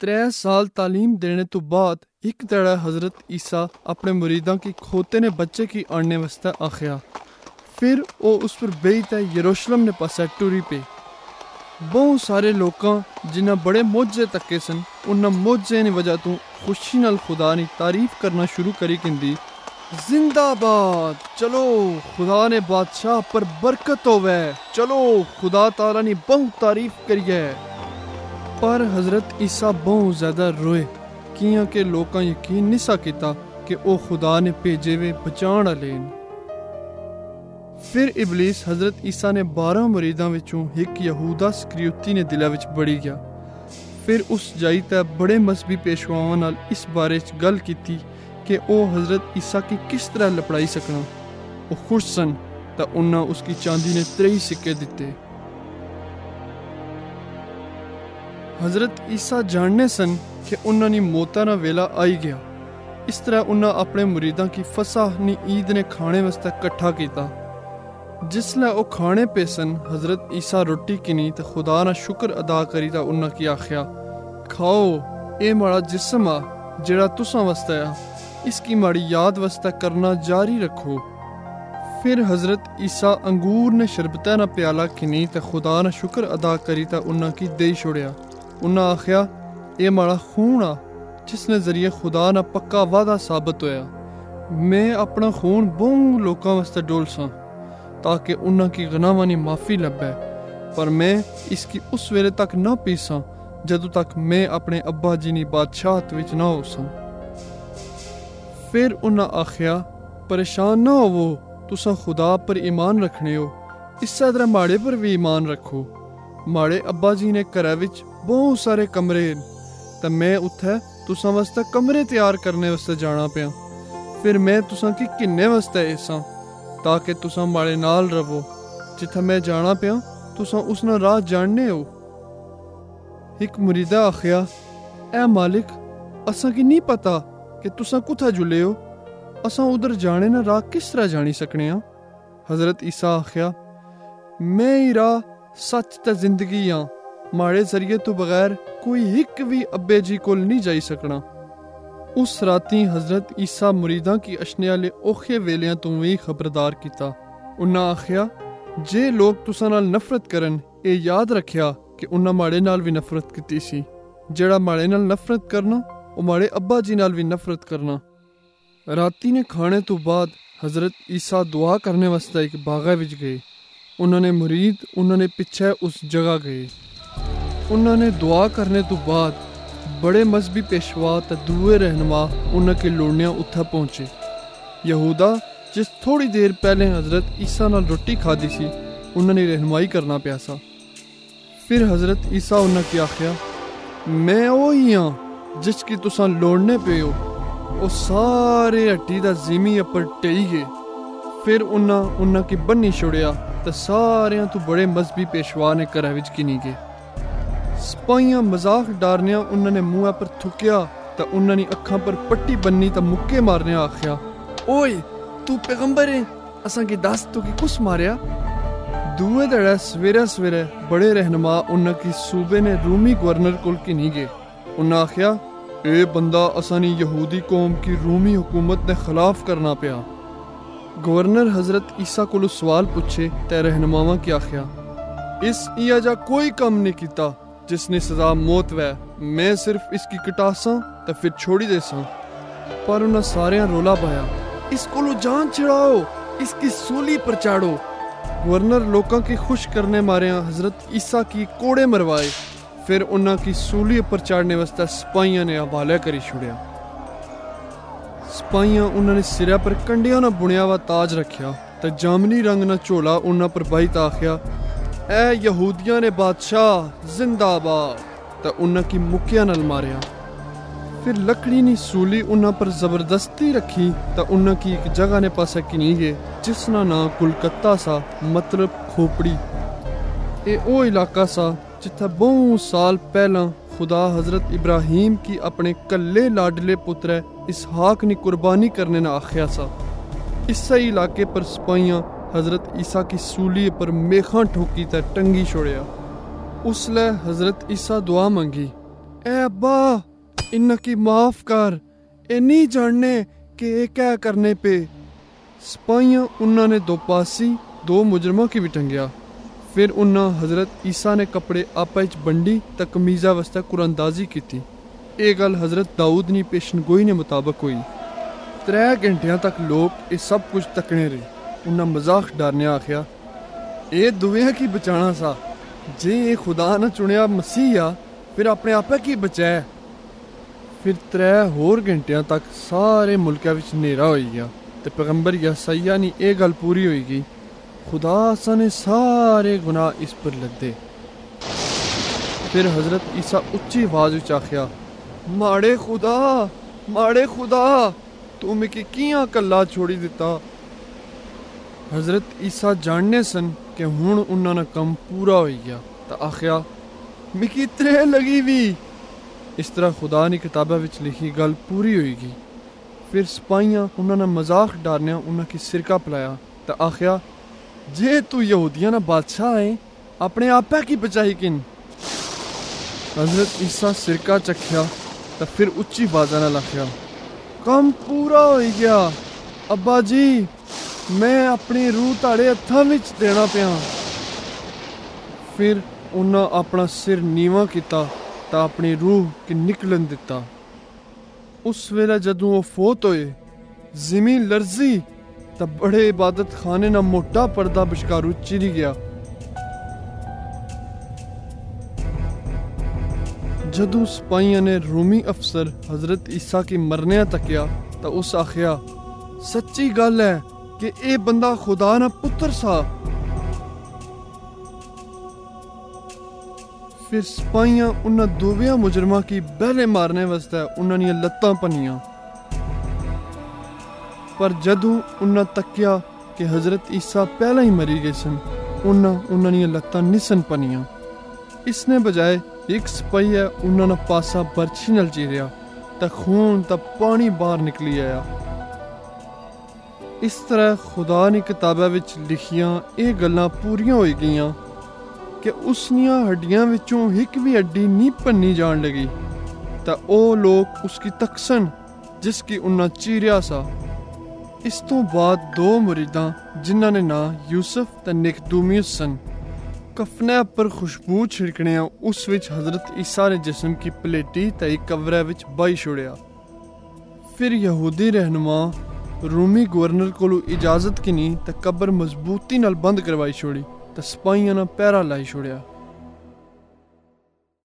3 साल तालीम देने तो बाद एक दड़ा हज़रत ईसा अपने मुरीदां की खोते ने बच्चे की आणने वास्ते आखिया। फिर वो उस पर बेईत यरूशलेम ने पासे टुरी पे। बहुत सारे लोकां जिन्हां बड़े मोजे तके सन उन्हां मोजे दी वजह तो खुशी नाल खुदा नी तारीफ करना शुरू करी किंदी। जिंदाबाद, चलो खुदा ने बादशाह पर बरकत होवे, चलो खुदा ताला नी बहुत तारीफ करिए। पर हज़रत ईसा बहुत ज़्यादा रोए कियां के लोकां यकीन नहीं सा कीता कि ओ खुदा ने भेजे वे बचाण वाले न। फिर इबलीस हज़रत ईसा ने 12 मुरीदां विचों एक यहूदा इस्करियोती ने दिला विच बड़ी गया। फिर उस जाई ते बड़े मजहबी पेशवावां नाल इस बारे च गल कीती कि ओ हज़रत ईसा की किस तरह लपड़ाई सकना। वो खुश सन ते उन्हां उसकी चांदी ने 3 सिक्के दिते। हज़रत ईसा जानने सन कि उन्हां नी मौता ना वेला आई गया। इस तरह उन्हां अपने मुरीदां की फसाह नी ईद ने खाने वास्ते कट्ठा कीता। जिसलै ओ खाने पे सन हज़रत ईसा रोटी किनी ते खुदा ना शुक्र अदा करी ता उन्हां की आख्या, खाओ ए माड़ा जिस्म आ जेड़ा तुसां वास्ते आ, इसकी माड़ी याद वास्ते करना जारी रखो। फिर हज़रत ईसा अंगूर ने शरबते ना प्याला किनी ते खुदा ना शुक्र अदा करी ता उन्हां की देई छोड़िया। उन्हां आख्या, ए माड़ा खून आ जिसने जरिए खुदा ना पक्का वादा साबित होया। मैं अपना खून बहुत लोकां वास्ते डोलसां ताकि उन्हां की गुनाहां दी माफ़ी लब्भे, पर मैं इसकी उस वेले तक ना पीसां जदों तक मैं अपने अब्बा जी नी बादशाहत विच ना होसां। फिर उन्हां आख्या, परेशान ना होवो, तुसां खुदा पर ईमान रखने हो, इस्से तरह माड़े पर भी ईमान रखो। माड़े अब्बा जी ने घरै विच बहुत सारे कमरे न ते मैं उत्थे तुसां वास्ते कमरे तैयार करने वास्ते जाना पिया। फिर मैं तुसां की किन्ने वास्ते ऐसां ताकि तुसां माड़े नाल रवो। जिथे मैं जाना पिया तुसां उस नाल राह जानने हो। एक मुरीदा आख्या, ए मालिक, असां की नहीं पता कि तुसां कुत्थै जुले हो, असां उधर जाने ना राह किस तरह जानी सकने आ। हज़रत ईसा आख्या, मैं ही राह सच ते जिंदगी हाँ, माड़े जरिए तो बगैर कोई हिक भी अब्बे जी कोल नहीं जाई सकना। उस राती हज़रत ईसा मुरीदां की अशने आले औखे वेलियां तो भी खबरदार किता। उन्हां आख्या, जे लोग तुसां नाल नफरत करन, ए याद रखिया कि उन्हां माड़े नाल भी नफरत कीती सी। जेड़ा माड़े नाल नफरत करना ओ माड़े अब्बा जी नाल भी नफरत करना। राती ने खाने तो बाद हज़रत ईसा दुआ करने वास्ते एक बागा विच गए। उन्होंने मुरीद उन्होंने पिछे उस जगह गए। उन्होंने दुआ करने तो बाद बड़े मजहबी पेशवा ते दूए रहनुमा उन्हां के लोड़निया उत्थे पहुंचे। यहूदा जिस थोड़ी देर पहले हज़रत ईसा नाल रोटी खादी सी, उन्होंने रहनुमाई करना पिया सा। फिर हज़रत ईसा उन्हां की आख्या, मैं वो ही हाँ जिसकी तुसां लोड़ने पे हो। वो सारे हट्टी दा ज़िमी उपर टेई गए। फिर उन्हां की बन्नी छोड़िया ते सारियां तो बड़े मजहबी पेशवा ने घरै विच गिनी गए। सिपाहियां मजाक डारनिया उन्होंने मुँह पर थुकिया तो उन्होंने अखां पर पट्टी बन्नी तो मुक्के मारने आख्या, ओए तू पैगंबर है, असां की दस तू की कुछ मारिया। दूए दड़े सवेरे सवेरे बड़े रहनुमा उन्हां की सूबे ने रूमी गवर्नर कोल घिनी गए। उन्हां आख्या, ए बंदा असानी यहूदी कौम की रूमी हुकूमत ने खिलाफ करना पिया। गवर्नर हज़रत ईसा कोलो सवाल पूछे ते रहनुमावां की आख्या, इस इया जा कोई कम नहीं कीता जिसने सजा मौत वै, मैं सिर्फ इसकी कटासां ते फिर छोड़ी देसां। पर उन्हां सारियां रोला पाया, इसको जान छिड़ाओ, इसकी सूली पर चाड़ो। गवर्नर लोकां की खुश करने मारिया हज़रत ईसा की कोड़े मरवाए। फिर उन्हां की सूली पर चाड़ने वास्ते सिपाहियां ने हवाले करी छुड़िया। सिपाहियां उन्होंने सिरा पर कंडिया ना बुनिया हुआ ताज रखिया ते जामनी रंग ना झोला उन्हां पर बाई ता आख्या, ए यहूदियां ने बादशाह जिंदाबाद, ते उन्हां की मुक्किया नाल मारिया। फिर लकड़ी नी सूली उन्हां पर जबरदस्ती रखी ते उन्हां की एक जगह ने पासे किनी गए जिसना नाम कुलकत्ता सा, मतलब खोपड़ी। ए ओ इलाका सा जिथे बहुत साल पहला खुदा हज़रत इब्राहिम की अपने कल्ले लाडले पुत्र इसहाक ने कुर्बानी करने ना आख्या सा। इस इलाके पर सिपाहियां हज़रत ईसा की सूली पर मेखां ठोकी ते टंगी छोड़िया। उसले हज़रत ईसा दुआ मंगी, ए अब्बा इन्ना की माफ कर, ए नहीं जानने कि ये क्या करने पे। सिपाहियां उन्होंने दो पासी दो मुजरमों की भी टंगिया। फिर उन्हें हज़रत ईसा ने कपड़े आपा च बंडी ते कमीज़ा वास्ते कुरानदाजी की थी। ये गल हज़रत दाऊद नी पेशनगोई ने मुताबक हुई। 3 घंटियां तक लोग ये सब कुछ तकने रहे। उन्हें मजाक डारने आख्या, ये दुनिया की बचाना सा, जे ये खुदा ने चुनिया मसीह आ फिर अपने आपे की बचाए। फिर 3 होर घंटियां तक सारे मुल्का विच नेरा हो गया ते पैगंबर यसायाह नी ये गल पूरी होई गई, खुदा सा ने सारे गुनाह इस पर लदे। फिर हज़रत ईसा उच्ची आवाज विच आख्या, माड़े खुदा तू मिकी कियां कल्ला छोड़ी दिता। हज़रत ईसा जानने सन कि हुण उन्होंने कम पूरा हो गया तो आख्या, मिकी त्रे लगी भी। इस तरह खुदा ने किताबा विच लिखी गल पूरी होगी। फिर सिपाहियां उन्होंने मजाक डारने उन्हें सिरका पिलाया तो आख्या, जे तू यहूदियां ना बादशाह है अपने आपे की बचाई किन। हज़रत ईसा सिरका चख्या तो फिर उच्ची आवाज़ नाल आख्या, कम पूरा हो गया अब्बा जी, मैं अपनी रूह ताड़े हत्थां विच देना पिया। फिर उन्हें अपना सिर नीवा किता तो अपनी रूह की निकलन दिता। उस वेले जदों वो फोत होए, ज़मीन लर्जी तो बड़े इबादत खाने ना मोटा पर्दा बशकारू चिरी गया। जदों सिपाहियों ने रूमी अफसर हज़रत ईसा की मरने तकिया तो उस आख्या, सच्ची गल है कि ये बंदा खुदा ना पुत्र सा। फिर सिपाहियां उन्हें दोविया मुजरमा की बहले मारने वास्ते उन्होंने लत्तां पनिया। पर जदों उन्हें तकिया कि हज़रत ईसा पहले ही मरी गए सन, उन्होंने लत्तां निसन पनिया। इसने बजाय एक सिपाही है उन्होंने पासा बर्छी नल चीरिया तो खून तो पानी बाहर निकली आया। इस तरह खुदा ने किताबा विच लिखियां ये गल्लां पूरियां हो गईयां कि उसनियां हड्डियां विचों एक भी हड्डी नहीं भन्नी जान लगी तो ओ लोग उसकी तकसन जिसकी उन्हें चीरिया सा। इस तो बाद 2 मुरीदां जिन्हां ने ना यूसुफ ते निकदुमियुस सन, कफने पर खुशबू छिड़कने उस विच हज़रत ईसा ने जिस्म की प्लेटी ते कवरे विच बाई छोड़िया। फिर यहूदी रहनुमा रूमी गवर्नर कोलों इजाजत की नहीं तो कबर मजबूती नाल बंद करवाई छोड़ी तो सिपाहियां ने पहरा लाई छोड़िया।